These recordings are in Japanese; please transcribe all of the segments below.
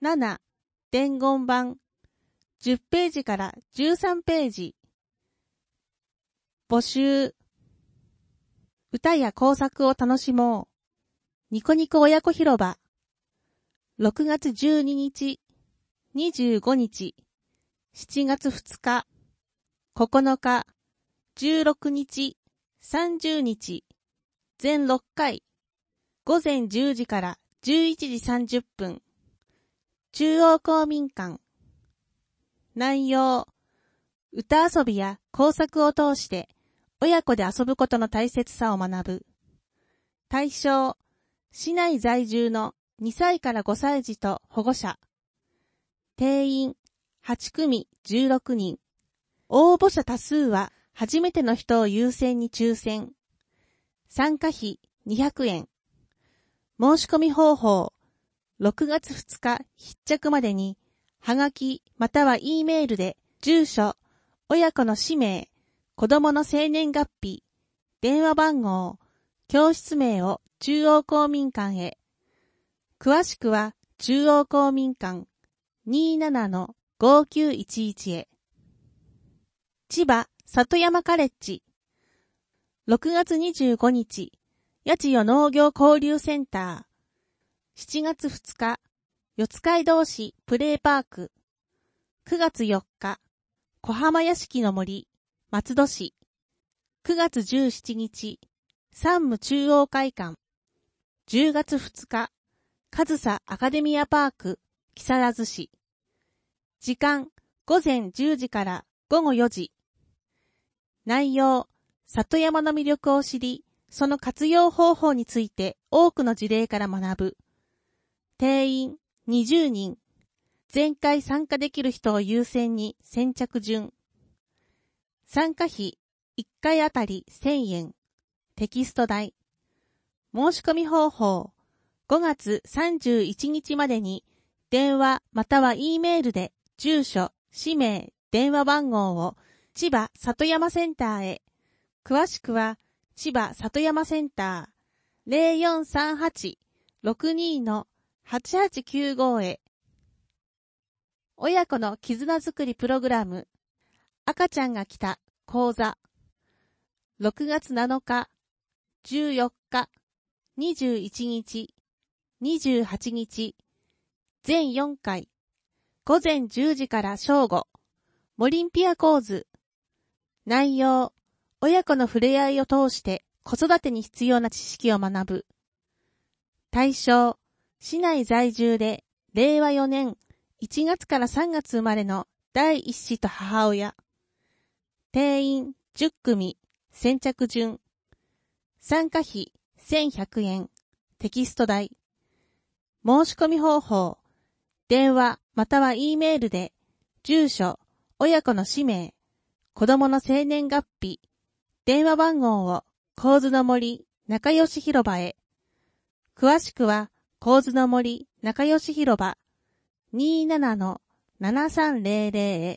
7、伝言版。10ページから13ページ。募集。歌や工作を楽しもう。ニコニコ親子広場。6月12日、25日、7月2日、9日、16日、30日、全6回。午前10時から11時30分。中央公民館。内容。歌遊びや工作を通して親子で遊ぶことの大切さを学ぶ。対象。市内在住の2歳から5歳児と保護者。定員8組16人。応募者多数は初めての人を優先に抽選。参加費200円。申し込み方法。6月2日必着までに、はがきまたは E メールで住所、親子の氏名、子供の生年月日、電話番号、教室名を中央公民館へ。詳しくは中央公民館 27-5911 へ。千葉里山カレッジ。6月25日、八千代農業交流センター。7月2日、四街道市プレイパーク。9月4日、小浜屋敷の森、松戸市。9月17日、山武中央会館。10月2日、上総アカデミアパーク、木更津市。時間、午前10時から午後4時。内容、里山の魅力を知り、その活用方法について多くの事例から学ぶ。定員20人。全回参加できる人を優先に先着順。参加費1回あたり1000円。テキスト代。申し込み方法。5月31日までに電話または E メールで住所、氏名、電話番号を千葉里山センターへ。詳しくは千葉里山センター 0438-62-8895 へ。親子の絆づくりプログラム。赤ちゃんが来た講座。6月7日、14日、21日、28日、全4回。午前10時から正午。モリンピア構図。内容。親子の触れ合いを通して子育てに必要な知識を学ぶ。対象。市内在住で令和4年1月から3月生まれの第一子と母親。定員10組、先着順。参加費1100円。テキスト代。申し込み方法。電話または E メールで住所、親子の氏名、子供の生年月日、電話番号を神津の森仲良し広場へ。詳しくは神津の森仲良し広場 27-7300 へ。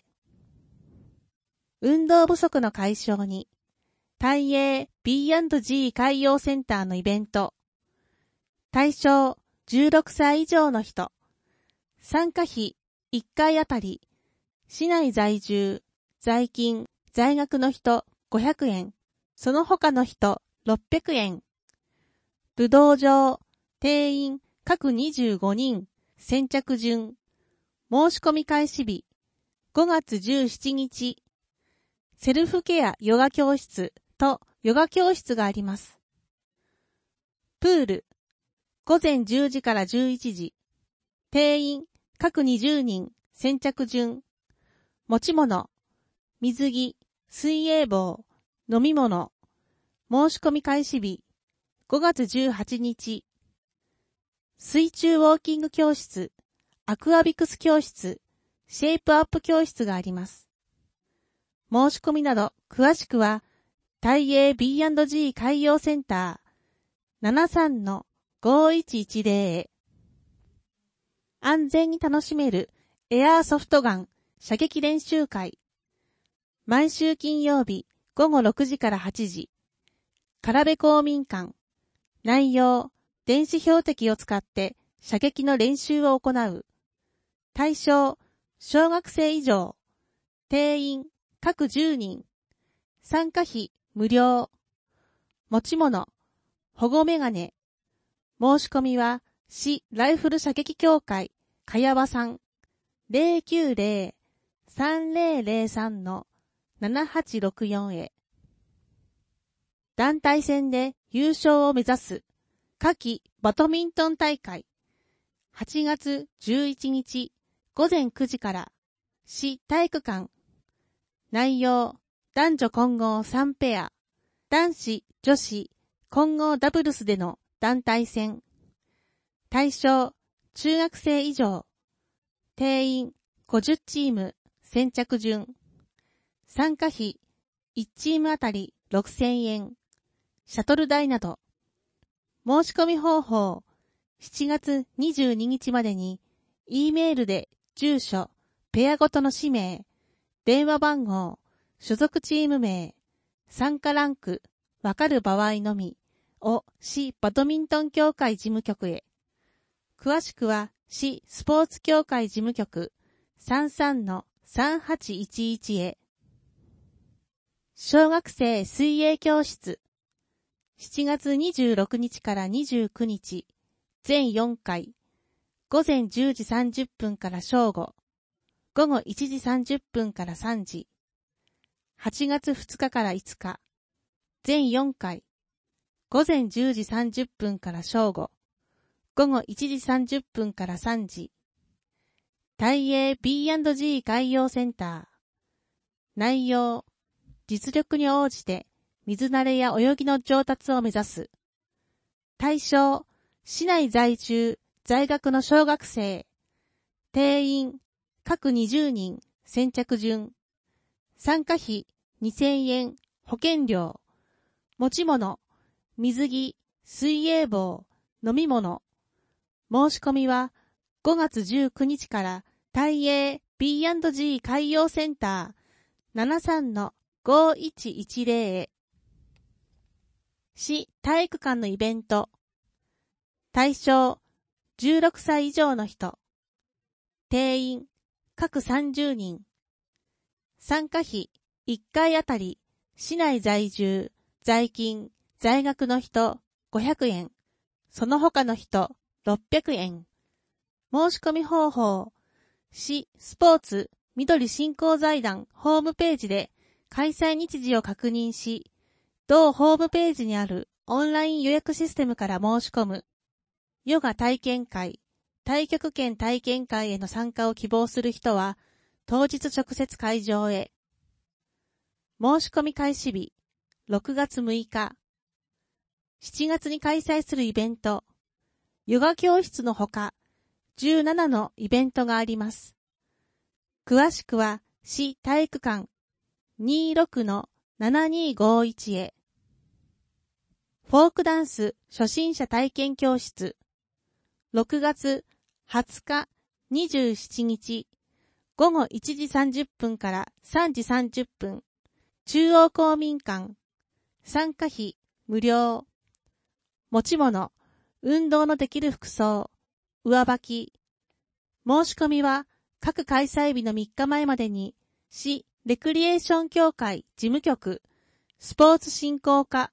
運動不足の解消に大英 B&G 海洋センターのイベント。対象16歳以上の人。参加費1回あたり市内在住、在勤、在学の人500円、その他の人600円。武道場、定員各25人、先着順。申し込み開始日、5月17日。セルフケアヨガ教室とヨガ教室があります。プール、午前10時から11時。定員各20人、先着順。持ち物、水着、水泳帽、飲み物。申し込み開始日、5月18日。水中ウォーキング教室、アクアビクス教室、シェイプアップ教室があります。申し込みなど詳しくは大英 B&G 海洋センター 73-5110 へ。安全に楽しめるエアーソフトガン射撃練習会。毎週金曜日午後6時から8時。唐部公民館。内容、電子標的を使って射撃の練習を行う。 対象、小学生以上。定員、各10人。参加費、無料。持ち物、保護メガネ。申し込みは、市ライフル射撃協会、かやわさん。090-3003-7864 へ。団体戦で優勝を目指す夏季バドミントン大会。8月11日午前9時から市体育館。内容、男女混合3ペア、男子、女子、混合ダブルスでの団体戦。対象、中学生以上。定員、50チーム、先着順。参加費、1チームあたり6000円。シャトル代など。申し込み方法、7月22日までに、E メールで住所、ペアごとの氏名、電話番号、所属チーム名、参加ランク、わかる場合のみ、を市バドミントン協会事務局へ。詳しくは、市スポーツ協会事務局 33-3811 へ。小学生水泳教室。7月26日から29日、全4回、午前10時30分から正午、午後1時30分から3時、8月2日から5日、全4回、午前10時30分から正午、午後1時30分から3時、大英 B&G 海洋センター。内容、実力に応じて水慣れや泳ぎの上達を目指す。対象、市内在住、在学の小学生。定員、各20人、先着順。参加費、2000円、保険料。持ち物、水着、水泳帽、飲み物。申し込みは5月19日から大英 B&G 海洋センター 73-5110 へ。市体育館のイベント。対象、16歳以上の人。定員、各30人。参加費、1回あたり、市内在住、在勤、在学の人、500円。その他の人、600円。申し込み方法、市スポーツ緑振興財団ホームページで開催日時を確認し、同ホームページにあるオンライン予約システムから申し込む。ヨガ体験会、太極拳体験会への参加を希望する人は、当日直接会場へ。申し込み開始日、6月6日。7月に開催するイベント、ヨガ教室のほか、17のイベントがあります。詳しくは、市体育館 26-7251 へ。フォークダンス初心者体験教室。6月20日、27日、午後1時30分から3時30分、中央公民館。参加費、無料。持ち物、運動のできる服装、上履き。申し込みは各開催日の3日前までに市レクリエーション協会事務局スポーツ振興課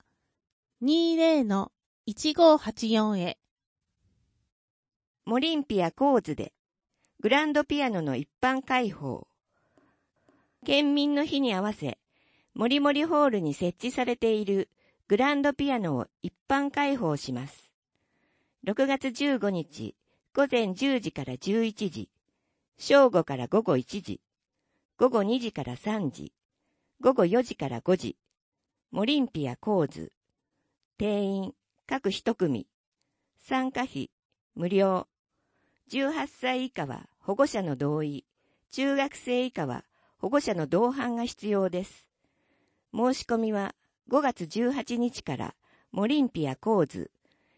20-1584 へ。 モリンピア神津でグランドピアノの一般開放。県民の日に合わせもりもりホールに設置されているグランドピアノを一般開放します。6月15日午前10時から11時、正午から午後1時、午後2時から3時、午後4時から5時、モリンピア神津。定員各一組。参加費無料。18歳以下は保護者の同意、中学生以下は保護者の同伴が必要です。申し込みは5月18日からモリンピア神津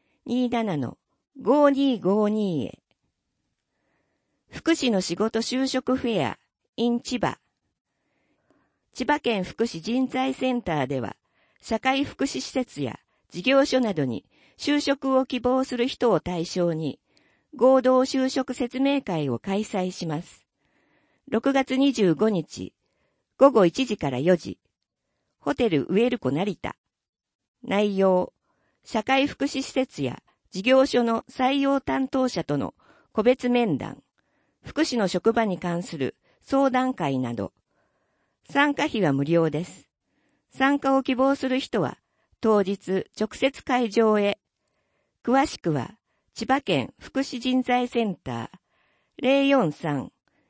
27-5252 へ。福祉の仕事就職フェア in 千葉。千葉県福祉人材センターでは、社会福祉施設や事業所などに就職を希望する人を対象に、 合同就職説明会を開催します。6月25日、午後1時から4時、ホテルウエルコ成田。内容、社会福祉施設や事業所の採用担当者との個別面談、福祉の職場に関する相談会など。参加費は無料です。参加を希望する人は当日直接会場へ。詳しくは千葉県福祉人材センター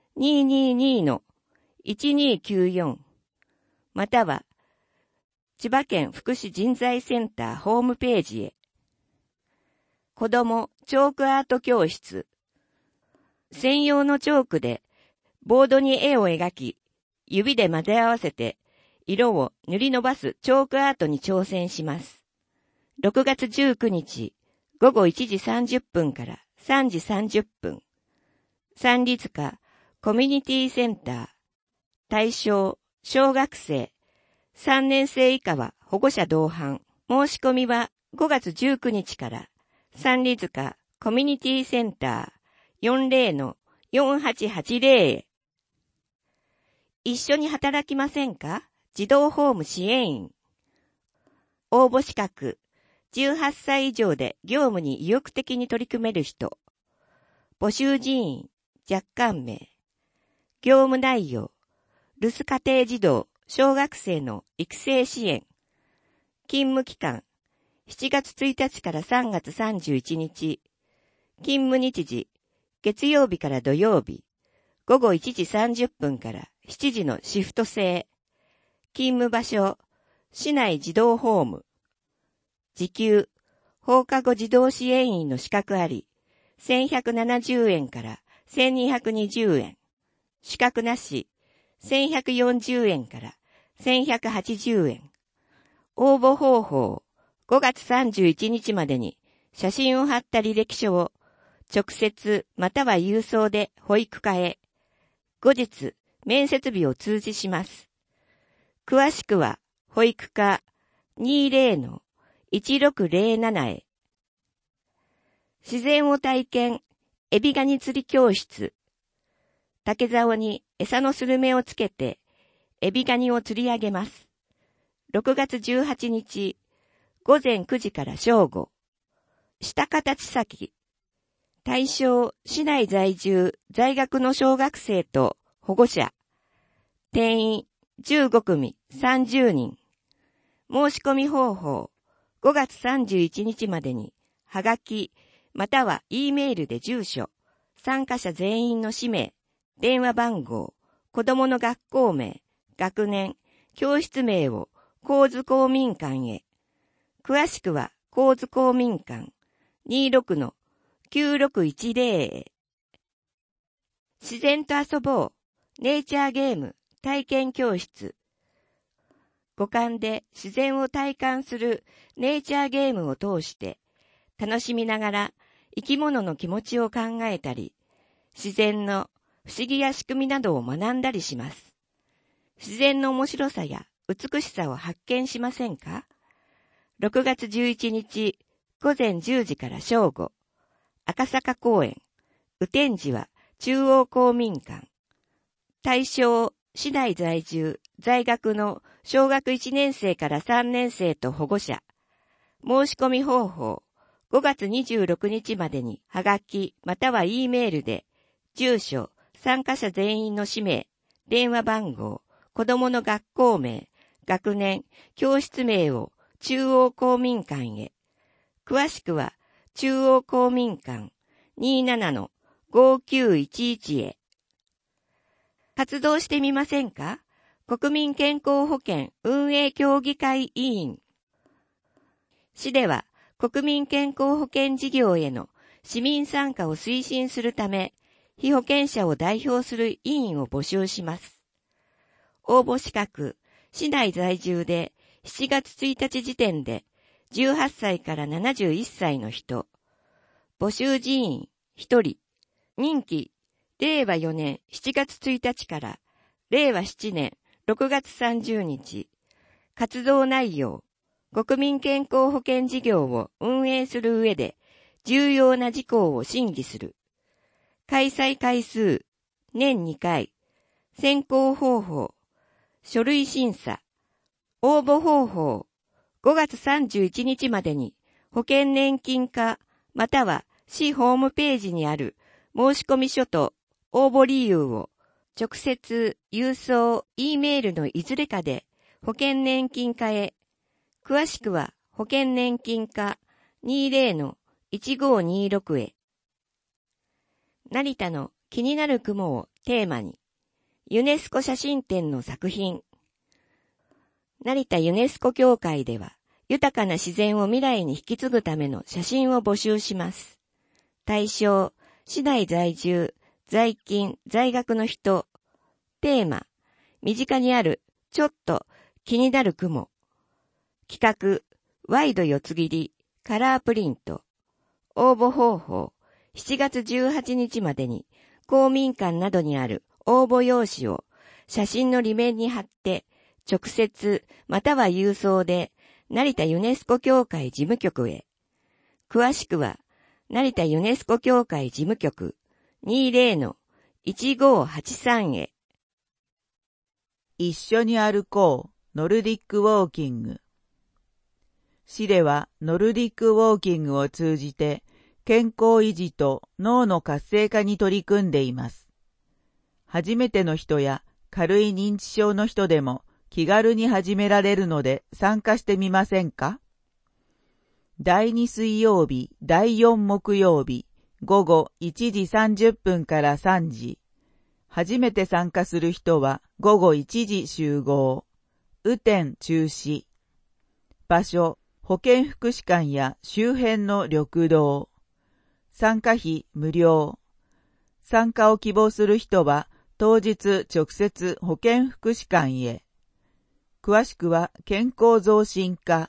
043-222-1294 または千葉県福祉人材センターホームページへ。子どもチョークアート教室。専用のチョークでボードに絵を描き、指で混ぜ合わせて色を塗り伸ばすチョークアートに挑戦します。6月19日午後1時30分から3時30分。三里塚コミュニティセンター。対象小学生。3年生以下は保護者同伴。申し込みは5月19日から三里塚コミュニティセンター 40-4880 へ。一緒に働きませんか？児童ホーム支援員。応募資格。18歳以上で業務に意欲的に取り組める人。募集人員。若干名。業務内容。留守家庭児童、小学生の育成支援。勤務期間。7月1日から3月31日。勤務日時。月曜日から土曜日。午後1時30分から7時のシフト制。勤務場所。市内児童ホーム。時給。放課後児童支援員の資格あり。1170円から1220円。資格なし。1140円から1180円。応募方法。5月31日までに写真を貼った履歴書を直接または郵送で保育課へ。後日、面接日を通知します。詳しくは、保育課 20-1607 へ。自然を体験、エビガニ釣り教室。竹竿に餌のスルメをつけて、エビガニを釣り上げます。6月18日、午前9時から正午。下形先。対象、市内在住、在学の小学生と保護者。定員、15組、30人。申し込み方法、5月31日までに、はがき、または E メールで住所、参加者全員の氏名、電話番号、子供の学校名、学年、教室名を高津公民館へ。詳しくは、高津公民館 26-9610 へ。自然と遊ぼう。ネイチャーゲーム体験教室。五感で自然を体感するネイチャーゲームを通して楽しみながら生き物の気持ちを考えたり、自然の不思議や仕組みなどを学んだりします。自然の面白さや美しさを発見しませんか？6月11日午前10時から正午。赤坂公園。雨天時は中央公民館。対象、市内在住、在学の小学1年生から3年生と保護者。申し込み方法、5月26日までにはがきまたは E メールで、住所、参加者全員の氏名、電話番号、子供の学校名、学年、教室名を中央公民館へ。詳しくは中央公民館 27-5911 へ。活動してみませんか？国民健康保険運営協議会委員。市では国民健康保険事業への市民参加を推進するため、被保険者を代表する委員を募集します。応募資格、市内在住で7月1日時点で18歳から71歳の人。募集人員1人。任期令和4年7月1日から令和7年6月30日。活動内容。国民健康保険事業を運営する上で重要な事項を審議する。開催回数、年2回。選考方法、書類審査。応募方法、5月31日までに保険年金課または市ホームページにある申込書と応募理由を直接、郵送、E メールのいずれかで保険年金課へ。詳しくは保険年金課 20-1526 へ。成田の気になる雲をテーマに、ユネスコ写真展の作品。成田ユネスコ協会では、豊かな自然を未来に引き継ぐための写真を募集します。対象、市内在住、在勤、在学の人。テーマ、身近にある、ちょっと気になる雲。企画、ワイド四つ切り、カラープリント。応募方法、7月18日までに、公民館などにある応募用紙を写真の裏面に貼って、直接または郵送で成田ユネスコ協会事務局へ。詳しくは成田ユネスコ協会事務局 20-1583 へ。 一緒に歩こう、ノルディックウォーキング。市ではノルディックウォーキングを通じて健康維持と脳の活性化に取り組んでいます。初めての人や軽い認知症の人でも気軽に始められるので参加してみませんか？第2水曜日、第4木曜日、午後1時30分から3時。初めて参加する人は午後1時集合。雨天中止。場所、保健福祉館や周辺の緑道。参加費無料。参加を希望する人は当日直接保健福祉館へ。詳しくは健康増進課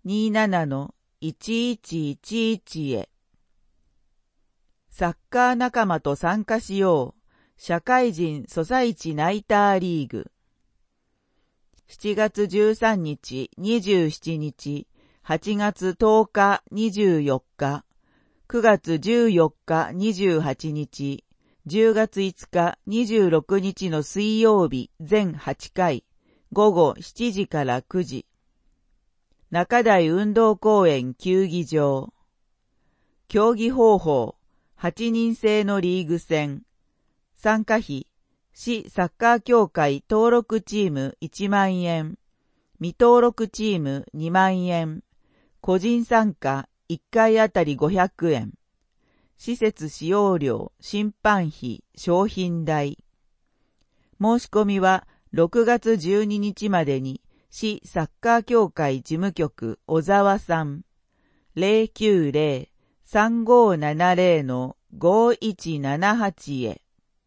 27-1111 へ。サッカー仲間と参加しよう。社会人ソサイチナイターリーグ。7月13日、27日、8月10日、24日、9月14日、28日、10月5日、26日の水曜日全8回。午後7時から9時。中台運動公園球技場。競技方法、8人制のリーグ戦。参加費、市サッカー協会登録チーム1万円。未登録チーム2万円。個人参加1回あたり500円。施設使用料、審判費、商品代。申し込みは、6月12日までに、市サッカー協会事務局小沢さん、090-3570-5178 へ。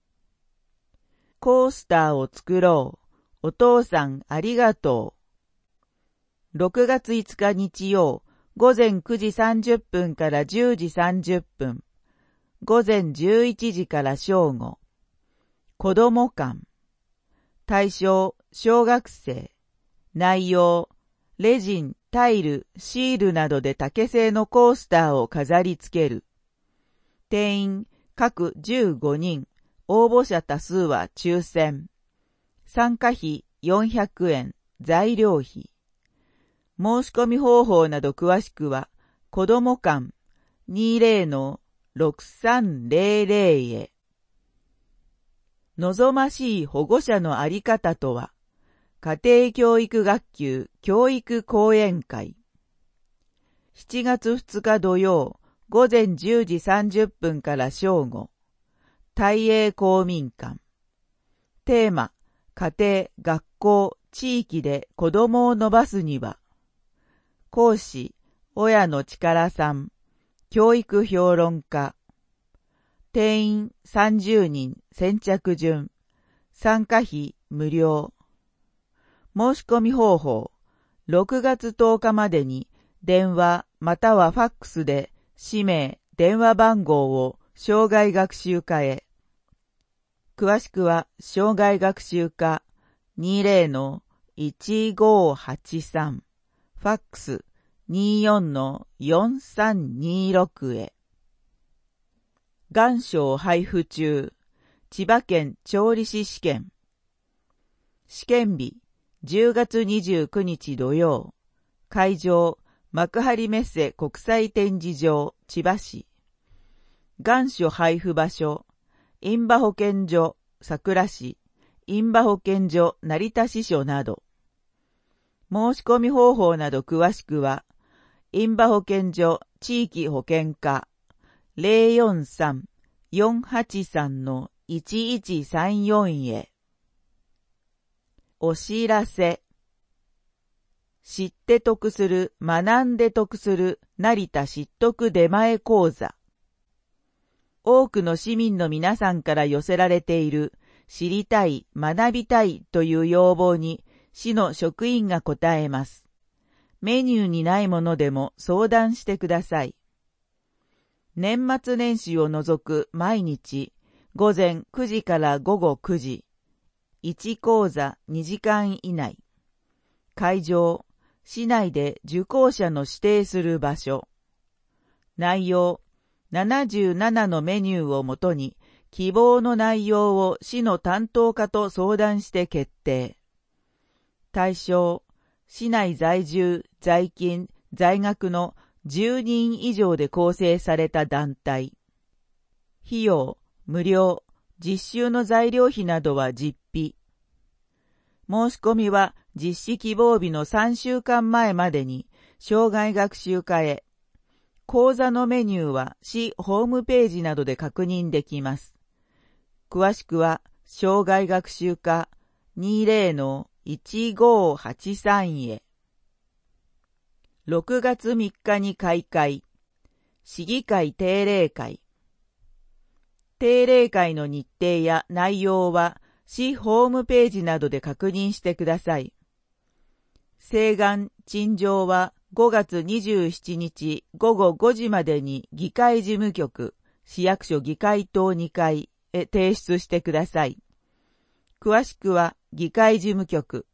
コースターを作ろう。お父さんありがとう。6月5日日曜、午前9時30分から10時30分。午前11時から正午。子ども館。対象、小学生。内容、レジン、タイル、シールなどで竹製のコースターを飾り付ける。定員、各15人。応募者多数は抽選。参加費400円。材料費。申し込み方法など詳しくは、子ども館 20-6300 へ。望ましい保護者のあり方とは、家庭教育学級教育講演会。7月2日土曜、午前10時30分から正午。大英公民館。テーマ、家庭、学校、地域で子供を伸ばすには。講師、親の力さん。教育評論家。定員30人先着順。参加費無料。申し込み方法。6月10日までに電話またはファックスで氏名、電話番号を障害学習課へ。詳しくは障害学習課 20-1583 ファックス 24-4326 へ。 願書配布中、千葉県調理師試験。試験日、10月29日土曜。会場、幕張メッセ国際展示場、千葉市。願書配布場所、印旛保健所、佐倉市、印旛保健所、成田支所など。申し込み方法など詳しくは、印旛保健所地域保健課 043-483-1134 へ。お知らせ。知って得する、学んで得する、成田知得出前講座。多くの市民の皆さんから寄せられている、知りたい、学びたいという要望に、市の職員が答えます。メニューにないものでも相談してください。年末年始を除く毎日、午前9時から午後9時、1講座2時間以内。会場、市内で受講者の指定する場所。内容、77のメニューをもとに、希望の内容を市の担当課と相談して決定。対象、市内在住、在勤、在学の10人以上で構成された団体。費用、無料、実習の材料費などは実費。申し込みは実施希望日の3週間前までに、生涯学習課へ。講座のメニューは市ホームページなどで確認できます。詳しくは、生涯学習課 20-1583 へ。6月3日に開会。市議会定例会。定例会の日程や内容は、市ホームページなどで確認してください。請願・陳情は5月27日午後5時までに議会事務局、市役所議会棟2階へ提出してください。詳しくは議会事務局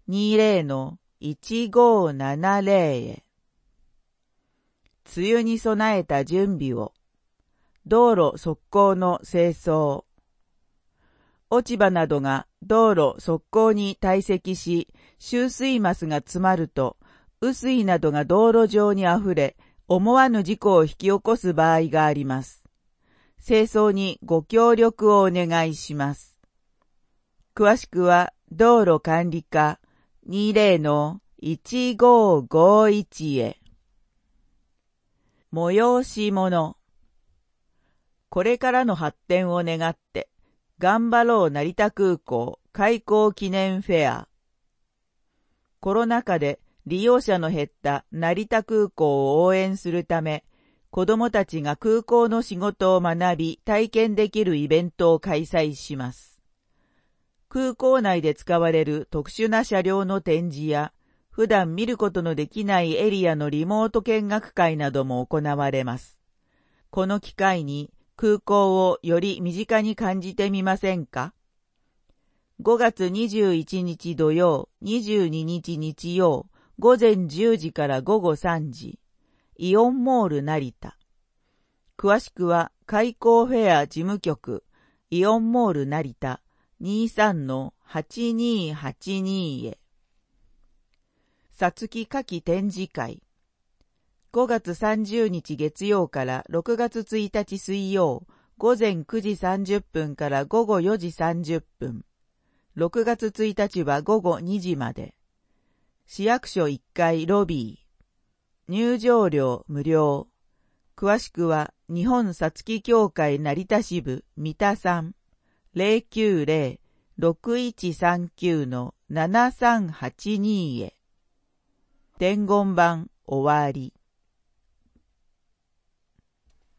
20-1570 へ。梅雨に備えた準備を。道路側溝の清掃。落ち葉などが道路側溝に堆積し、集水マスが詰まると、雨水などが道路上にあふれ、思わぬ事故を引き起こす場合があります。清掃にご協力をお願いします。詳しくは、道路管理課 20-1551 へ。催し物。これからの発展を願って、頑張ろう成田空港開港記念フェア。コロナ禍で利用者の減った成田空港を応援するため、子どもたちが空港の仕事を学び体験できるイベントを開催します。空港内で使われる特殊な車両の展示や、普段見ることのできないエリアのリモート見学会なども行われます。この機会に空港をより身近に感じてみませんか？ 5 月21日土曜、22日日曜、午前10時から午後3時、イオンモール成田。詳しくは開港フェア事務局、イオンモール成田 23-8282 へ。さつき夏季展示会。5月30日月曜から6月1日水曜、午前9時30分から午後4時30分。6月1日は午後2時まで。市役所1階ロビー。入場料無料。詳しくは日本さつき協会成田支部三田さん 090-6139-7382 へ。伝言版終わり。